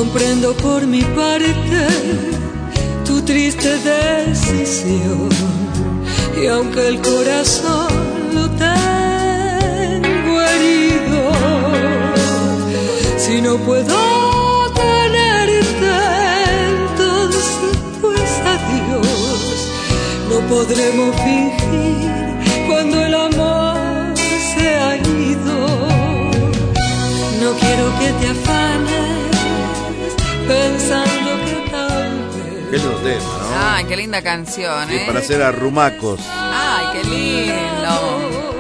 Comprendo por mi parte tu triste decisión, y aunque el corazón lo tengo herido, si no puedo tenerte, entonces pues adiós. No podremos fingir cuando el amor se ha ido. No quiero que te afanes pensando que tal vez. Qué lindo tema, ¿no? Ay, qué linda canción, Sí, para hacer arrumacos. Ay, qué lindo.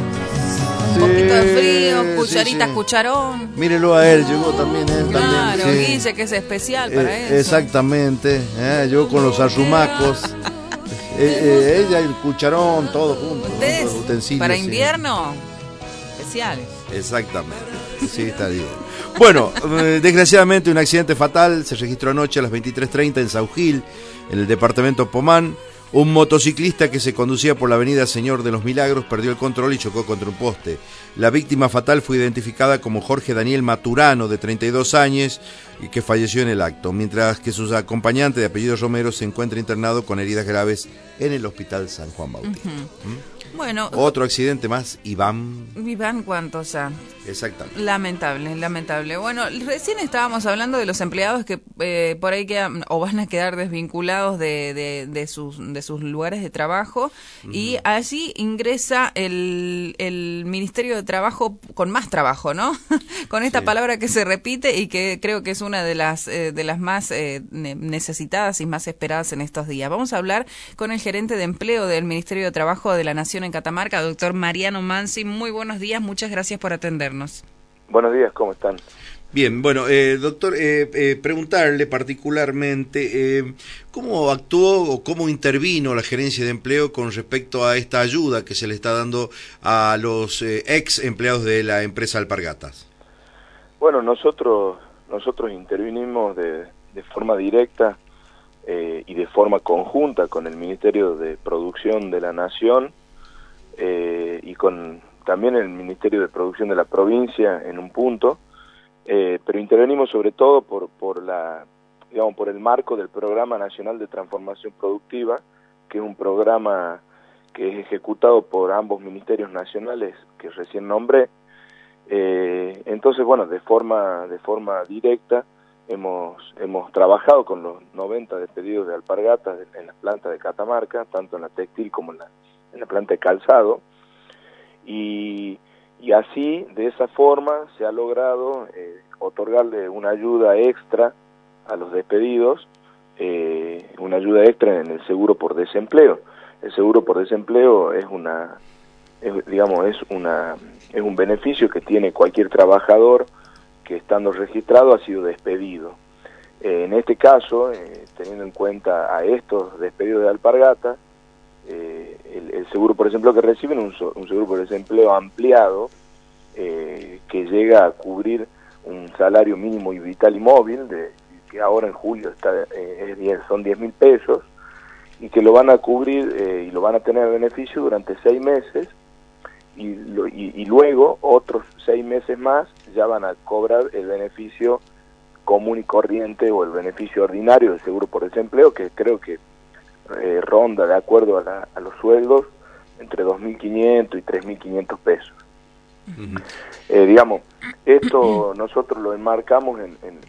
Un poquito de frío, cucharitas, sí. Cucharón. Mírelo a él, llegó también él. Claro, también, sí. Guille, que es especial para eso. Exactamente, llegó con los arrumacos. Ella y el cucharón, todo juntos. ¿Ustedes? Los utensilios, Para sí. invierno, especiales. Exactamente, sí, está bien. Bueno, desgraciadamente un accidente fatal se registró anoche a las 23:30 en Saugil, en el departamento Pomán. Un motociclista que se conducía por la avenida Señor de los Milagros perdió el control y chocó contra un poste. La víctima fatal fue identificada como Jorge Daniel Maturano, de 32 años, y que falleció en el acto, mientras que su acompañante de apellido Romero se encuentra internado con heridas graves en el Hospital San Juan Bautista. Bueno, Otro accidente más, Iván. ¿cuántos ya? Exactamente. Lamentable. Bueno, recién estábamos hablando de los empleados que por ahí quedan o van a quedar desvinculados de sus lugares de trabajo, y allí ingresa el Ministerio de Trabajo con más trabajo, ¿no? Con esta palabra que se repite y que creo que es una de las más necesitadas y más esperadas en estos días. Vamos a hablar con el gerente de empleo del Ministerio de Trabajo de la Nación en Catamarca, doctor Mariano Mansi. Muy buenos días, muchas gracias por atendernos. Buenos días, ¿cómo están? Bien, bueno, doctor, preguntarle particularmente cómo actuó o cómo intervino la Gerencia de Empleo con respecto a esta ayuda que se le está dando a los ex empleados de la empresa Alpargatas. Bueno, nosotros intervinimos de forma directa y de forma conjunta con el Ministerio de Producción de la Nación y con también el Ministerio de Producción de la provincia en un punto, pero intervenimos sobre todo por el marco del Programa Nacional de Transformación Productiva, que es un programa que es ejecutado por ambos ministerios nacionales que recién nombré. Entonces, bueno, de forma directa hemos trabajado con los 90 despedidos de Alpargatas en la planta de Catamarca, tanto en la textil como en la planta de calzado, y así, de esa forma, se ha logrado otorgarle una ayuda extra a los despedidos, una ayuda extra en el seguro por desempleo. El seguro por desempleo es un beneficio que tiene cualquier trabajador que, estando registrado, ha sido despedido. En este caso, teniendo en cuenta a estos despedidos de Alpargatas, el seguro por desempleo que reciben, un seguro por desempleo ampliado, que llega a cubrir un salario mínimo y vital y móvil, que ahora en julio son 10.000 pesos, y que lo van a cubrir y lo van a tener a beneficio durante 6 meses, y luego otros 6 meses más ya van a cobrar el beneficio común y corriente o el beneficio ordinario del seguro por desempleo, que creo que ronda, de acuerdo a los sueldos, entre 2.500 y 3.500 pesos. Esto nosotros lo enmarcamos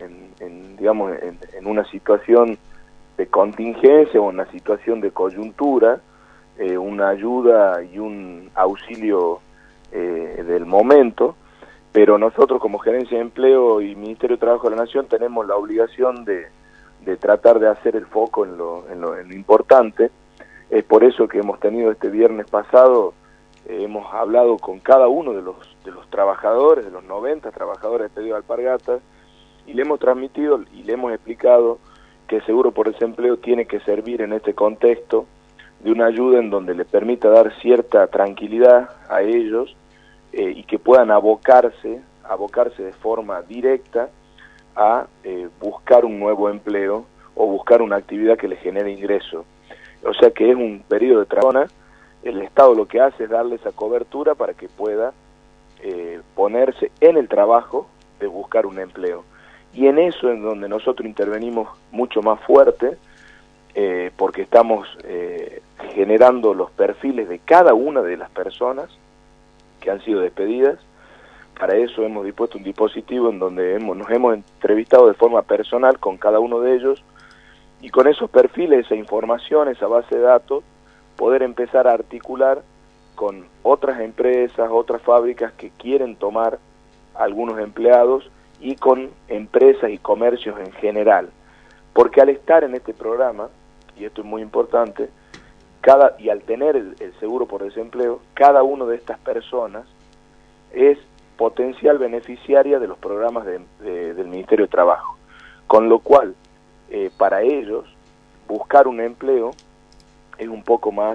en una situación de contingencia o una situación de coyuntura, una ayuda y un auxilio del momento, pero nosotros como Gerencia de Empleo y Ministerio de Trabajo de la Nación tenemos la obligación de tratar de hacer el foco en lo importante. Es por eso que hemos tenido este viernes pasado, hemos hablado con cada uno de los trabajadores, de los 90 trabajadores despedidos de Alpargatas, y le hemos transmitido y le hemos explicado que el seguro por desempleo tiene que servir en este contexto de una ayuda en donde le permita dar cierta tranquilidad a ellos y que puedan abocarse de forma directa a buscar un nuevo empleo o buscar una actividad que les genere ingreso. O sea que es un periodo de transición. El Estado lo que hace es darle esa cobertura para que pueda ponerse en el trabajo de buscar un empleo. y en eso es donde nosotros intervenimos mucho más fuerte, porque estamos generando los perfiles de cada una de las personas que han sido despedidas. Para eso hemos dispuesto un dispositivo en donde nos hemos entrevistado de forma personal con cada uno de ellos, y con esos perfiles, esa información, esa base de datos, poder empezar a articular con otras empresas, otras fábricas que quieren tomar algunos empleados, y con empresas y comercios en general. Porque al estar en este programa, y esto es muy importante, y al tener el seguro por desempleo, cada una de estas personas es potencial beneficiaria de los programas del Ministerio de Trabajo. Con lo cual, para ellos, buscar un empleo es un poco más,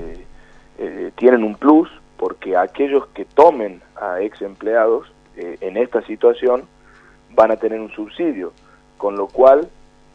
tienen un plus, porque aquellos que tomen a ex empleados en esta situación van a tener un subsidio, con lo cual,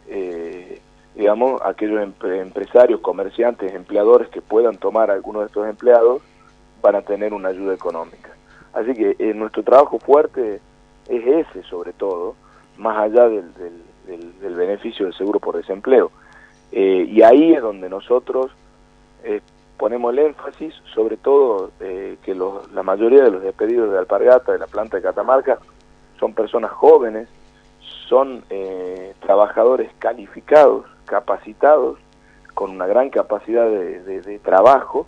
digamos, aquellos empresarios, comerciantes, empleadores que puedan tomar a algunos de estos empleados van a tener una ayuda económica. Así que nuestro trabajo fuerte es ese, sobre todo, más allá del beneficio del seguro por desempleo. Y ahí es donde nosotros ponemos el énfasis, sobre todo que la mayoría de los despedidos de Alpargatas, de la planta de Catamarca, son personas jóvenes, son trabajadores calificados, capacitados, con una gran capacidad de trabajo,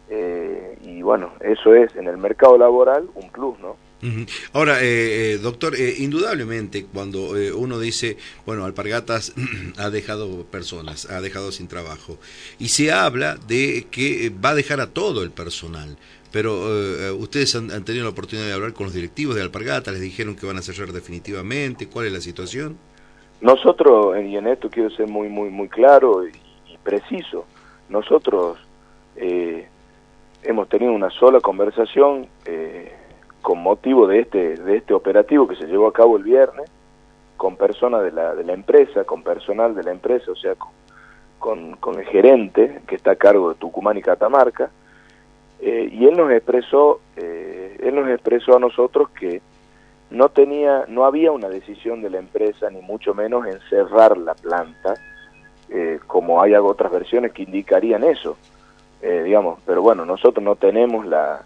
y bueno, eso es en el mercado laboral un plus, ¿no? Ahora, doctor, indudablemente cuando uno dice, bueno, Alpargatas ha dejado personas, ha dejado sin trabajo, y se habla de que va a dejar a todo el personal, pero ustedes han tenido la oportunidad de hablar con los directivos de Alpargatas, les dijeron que van a cerrar definitivamente. ¿Cuál es la situación? Nosotros, y en esto quiero ser muy claro y preciso, nosotros hemos tenido una sola conversación con motivo de este operativo que se llevó a cabo el viernes, con personas de la empresa, con personal de la empresa, o sea, con el gerente que está a cargo de Tucumán y Catamarca, y él nos expresó a nosotros que no había una decisión de la empresa, ni mucho menos en cerrar la planta, como hay otras versiones que indicarían eso, digamos, pero bueno, nosotros no tenemos la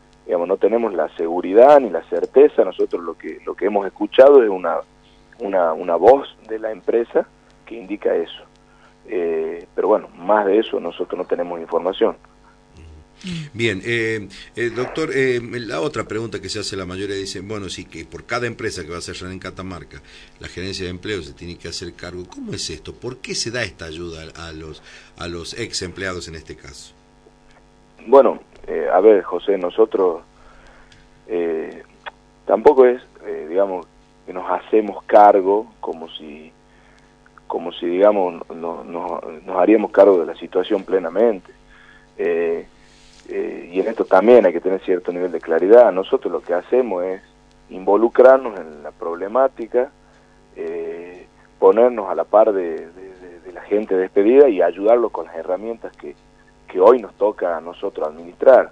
seguridad ni la certeza. Nosotros lo que hemos escuchado es una voz de la empresa que indica eso, pero bueno, más de eso nosotros no tenemos información. Bien, doctor, la otra pregunta que se hace la mayoría dice, bueno, sí, que por cada empresa que va a cerrar en Catamarca, la gerencia de empleo se tiene que hacer cargo. ¿Cómo es esto? ¿Por qué se da esta ayuda a los ex empleados en este caso? Bueno, a ver, José, nosotros tampoco es, digamos, que nos hacemos cargo como si digamos, nos haríamos cargo de la situación plenamente. Y en esto también hay que tener cierto nivel de claridad. Nosotros lo que hacemos es involucrarnos en la problemática, ponernos a la par de la gente despedida y ayudarlos con las herramientas que hoy nos toca a nosotros administrar.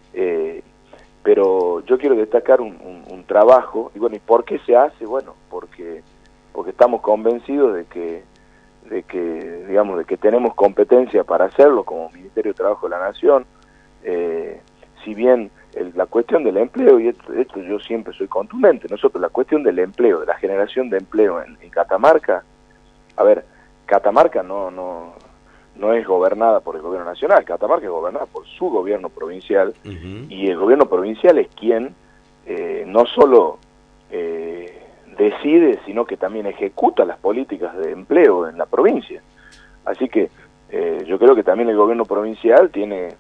Pero yo quiero destacar un trabajo, y bueno, ¿y por qué se hace? Bueno, porque estamos convencidos de que tenemos competencia para hacerlo como Ministerio de Trabajo de la Nación. Si bien la cuestión del empleo, y esto yo siempre soy contundente, nosotros la cuestión del empleo, de la generación de empleo en Catamarca, a ver, Catamarca no es gobernada por el gobierno nacional, Catamarca es gobernada por su gobierno provincial, y el gobierno provincial es quien no solo decide, sino que también ejecuta las políticas de empleo en la provincia. Así que yo creo que también el gobierno provincial tiene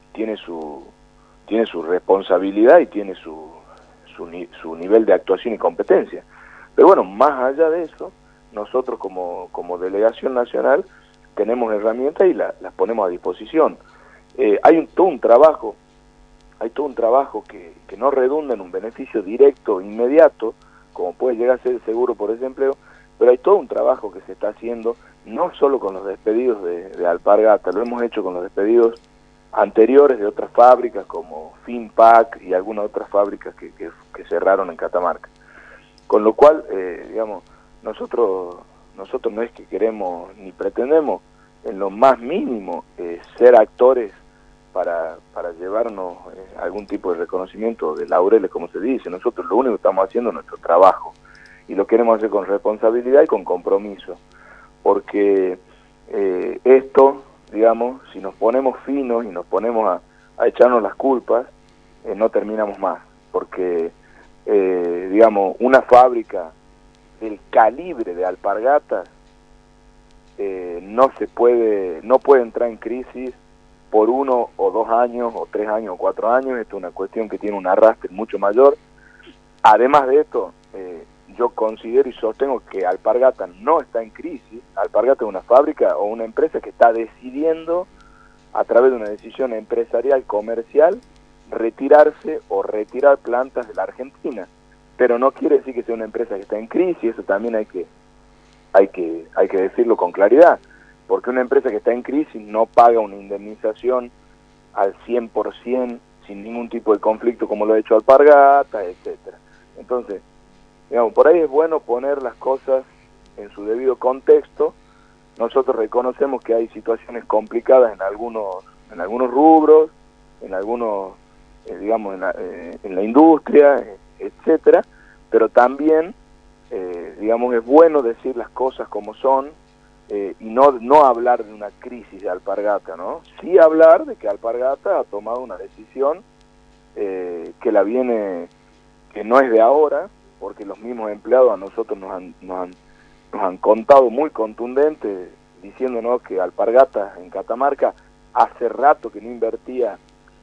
su responsabilidad y tiene su nivel de actuación y competencia. Pero bueno, más allá de eso, nosotros como delegación nacional tenemos herramientas y las ponemos a disposición. Hay todo un trabajo que no redunda en un beneficio directo, inmediato, como puede llegar a ser el seguro por desempleo, pero hay todo un trabajo que se está haciendo, no solo con los despedidos de Alpargatas, lo hemos hecho con los despedidos anteriores de otras fábricas como Finpac y algunas otras fábricas que cerraron en Catamarca. Con lo cual, digamos, nosotros no es que queremos ni pretendemos en lo más mínimo ser actores para llevarnos algún tipo de reconocimiento de laureles, como se dice. Nosotros lo único que estamos haciendo es nuestro trabajo, y lo queremos hacer con responsabilidad y con compromiso, porque esto, digamos, si nos ponemos finos y nos ponemos a echarnos las culpas, no terminamos más, porque digamos, una fábrica del calibre de Alpargatas no puede entrar en crisis por 1 o 2 años, o 3 años, o 4 años. Esto es una cuestión que tiene un arrastre mucho mayor. Además de esto, yo considero y sostengo que Alpargatas no está en crisis. Alpargatas es una fábrica o una empresa que está decidiendo, a través de una decisión empresarial, comercial, retirarse o retirar plantas de la Argentina. Pero no quiere decir que sea una empresa que está en crisis. Eso también hay que decirlo con claridad, porque una empresa que está en crisis no paga una indemnización al 100% sin ningún tipo de conflicto, como lo ha hecho Alpargatas, etcétera. Entonces, digamos, por ahí es bueno poner las cosas en su debido contexto. Nosotros reconocemos que hay situaciones complicadas en algunos rubros, en algunos, digamos, en la industria, etcétera, pero también, digamos, es bueno decir las cosas como son, y no hablar de una crisis de Alpargatas, ¿no? Sí hablar de que Alpargatas ha tomado una decisión que no es de ahora, porque los mismos empleados a nosotros nos han contado muy contundente, diciéndonos que Alpargatas en Catamarca hace rato que no invertía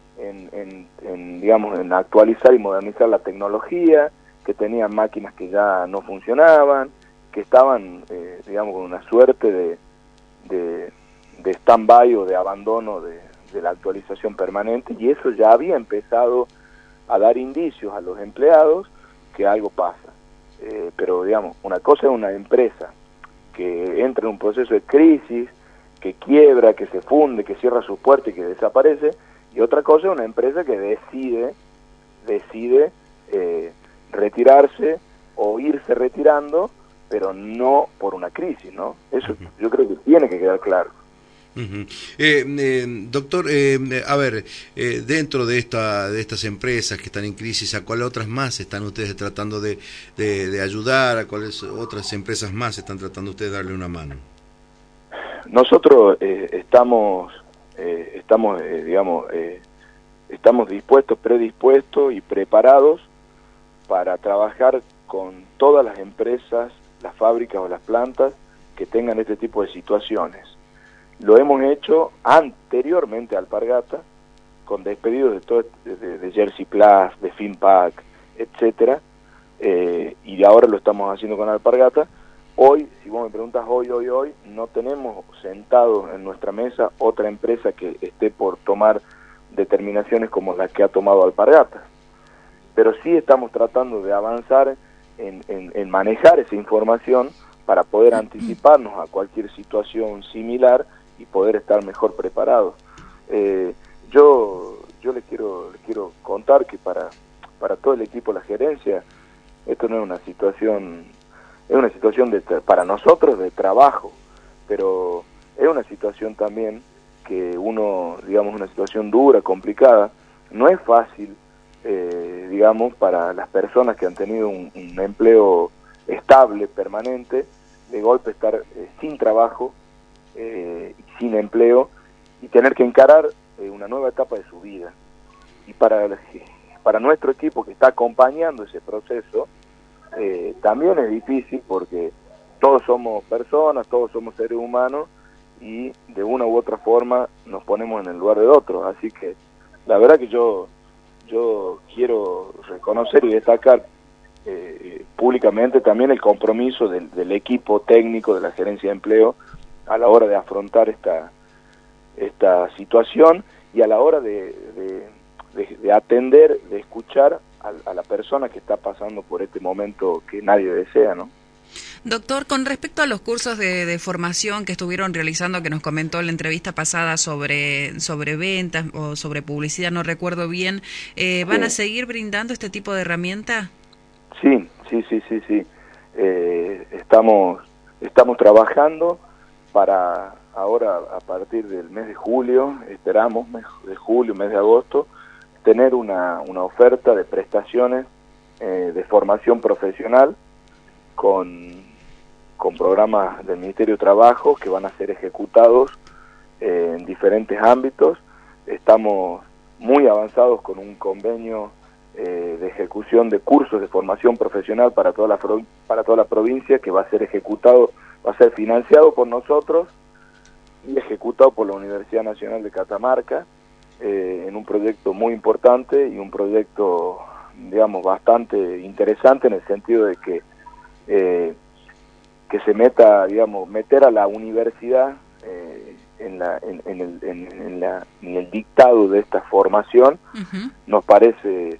en actualizar y modernizar la tecnología, que tenían máquinas que ya no funcionaban, que estaban, digamos, con una suerte de stand-by o de abandono de la actualización permanente, y eso ya había empezado a dar indicios a los empleados que algo pasa. Pero, digamos, una cosa es una empresa que entra en un proceso de crisis, que quiebra, que se funde, que cierra sus puertas y que desaparece, y otra cosa es una empresa que decide retirarse o irse retirando, pero no por una crisis, ¿no? Eso yo creo que tiene que quedar claro. Doctor, a ver, dentro de estas empresas que están en crisis, ¿a cuáles otras más están ustedes tratando de ayudar? ¿A cuáles otras empresas más están tratando ustedes de darle una mano? Nosotros estamos dispuestos, predispuestos y preparados para trabajar con todas las empresas, las fábricas o las plantas que tengan este tipo de situaciones. Lo hemos hecho anteriormente a Alpargatas, con despedidos de Jersey Plus, de Finpack, etcétera, y ahora lo estamos haciendo con Alpargatas. Hoy, si vos me preguntas hoy, no tenemos sentado en nuestra mesa otra empresa que esté por tomar determinaciones como las que ha tomado Alpargatas. Pero sí estamos tratando de avanzar en manejar esa información para poder anticiparnos a cualquier situación similar y poder estar mejor preparados. Yo les quiero contar que para todo el equipo, la gerencia, esto no es una situación, para nosotros de trabajo, pero es una situación también que una situación dura, complicada. No es fácil, digamos, para las personas que han tenido un empleo estable, permanente, de golpe estar sin trabajo, sin empleo, y tener que encarar una nueva etapa de su vida. Y para nuestro equipo que está acompañando ese proceso, también es difícil, porque todos somos personas, todos somos seres humanos, y de una u otra forma nos ponemos en el lugar de otros. Así que la verdad que yo quiero reconocer y destacar públicamente también el compromiso del equipo técnico de la Gerencia de Empleo a la hora de afrontar esta situación, y a la hora de atender, de escuchar a la persona que está pasando por este momento que nadie desea, ¿no? Doctor, con respecto a los cursos de formación que estuvieron realizando, que nos comentó en la entrevista pasada sobre ventas o sobre publicidad, no recuerdo bien, ¿van a seguir brindando este tipo de herramienta? Sí. Estamos trabajando para ahora, a partir del mes de julio, esperamos, mes de julio, mes de agosto, tener una oferta de prestaciones de formación profesional con programas del Ministerio de Trabajo que van a ser ejecutados en diferentes ámbitos. Estamos muy avanzados con un convenio de ejecución de cursos de formación profesional para toda la provincia, que va a ser ejecutado, va a ser financiado por nosotros y ejecutado por la Universidad Nacional de Catamarca, en un proyecto muy importante y un proyecto, digamos, bastante interesante, en el sentido de que se meta, digamos, meter a la universidad en el dictado de esta formación. Uh-huh. Nos parece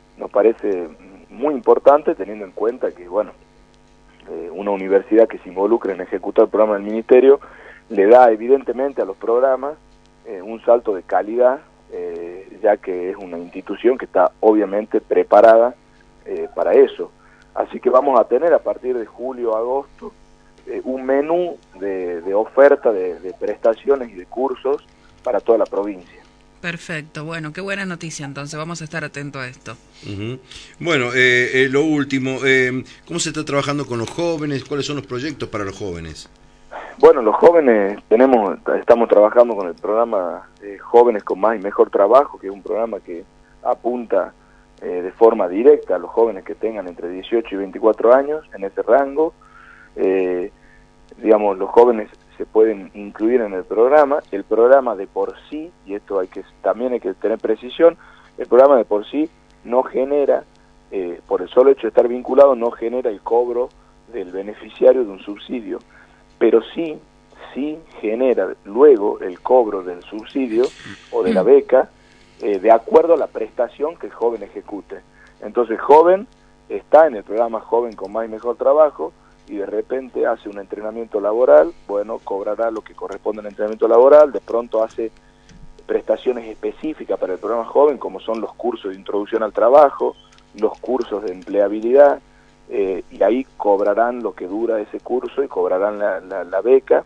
muy importante, teniendo en cuenta que, bueno, una universidad que se involucre en ejecutar el programa del Ministerio le da evidentemente a los programas un salto de calidad, ya que es una institución que está obviamente preparada para eso. Así que vamos a tener a partir de julio, agosto, un menú de oferta de prestaciones y de cursos para toda la provincia. Perfecto, bueno, qué buena noticia, entonces vamos a estar atentos a esto. Uh-huh. Bueno, lo último, ¿cómo se está trabajando con los jóvenes? ¿Cuáles son los proyectos para los jóvenes? Bueno, los jóvenes estamos trabajando con el programa Jóvenes con Más y Mejor Trabajo, que es un programa que apunta de forma directa a los jóvenes que tengan entre 18 y 24 años, en ese rango. Digamos, los jóvenes se pueden incluir en el programa de por sí, y esto también hay que tener precisión, el programa de por sí no genera, por el solo hecho de estar vinculado, no genera el cobro del beneficiario de un subsidio, pero sí genera luego el cobro del subsidio o de la beca de acuerdo a la prestación que el joven ejecute. Entonces, joven está en el programa Joven con Más y Mejor Trabajo, y de repente hace un entrenamiento laboral, bueno, cobrará lo que corresponde al entrenamiento laboral. De pronto hace prestaciones específicas para el programa joven, como son los cursos de introducción al trabajo, los cursos de empleabilidad, y ahí cobrarán lo que dura ese curso y cobrarán la beca,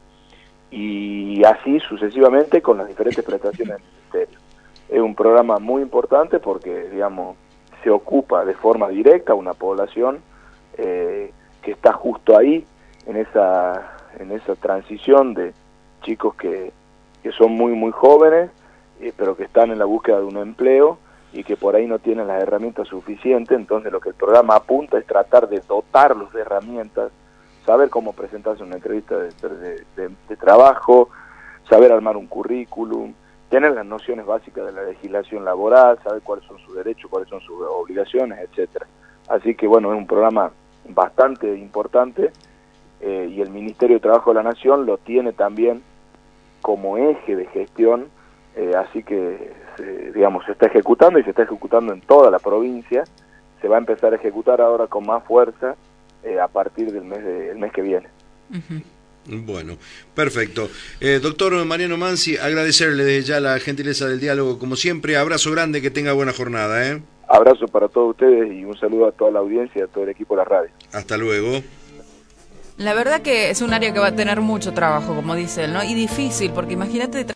y así sucesivamente con las diferentes prestaciones del Ministerio. Es un programa muy importante porque, digamos, se ocupa de forma directa a una población que está justo ahí, en esa transición de chicos que son muy muy jóvenes, pero que están en la búsqueda de un empleo y que por ahí no tienen las herramientas suficientes. Entonces lo que el programa apunta es tratar de dotarlos de herramientas, saber cómo presentarse en una entrevista de trabajo, saber armar un currículum, tener las nociones básicas de la legislación laboral, saber cuáles son sus derechos, cuáles son sus obligaciones, etcétera. Así que bueno, es un programa bastante importante, y el Ministerio de Trabajo de la Nación lo tiene también como eje de gestión, así que digamos, se está ejecutando y se está ejecutando en toda la provincia. Se va a empezar a ejecutar ahora con más fuerza a partir del mes que viene. Uh-huh. Bueno, perfecto. Doctor Mariano Mansi, agradecerle desde ya la gentileza del diálogo como siempre. Abrazo grande, que tenga buena jornada. Abrazo para todos ustedes y un saludo a toda la audiencia y a todo el equipo de la radio. Hasta luego. La verdad que es un área que va a tener mucho trabajo, como dice él, ¿no? Y difícil, porque imagínate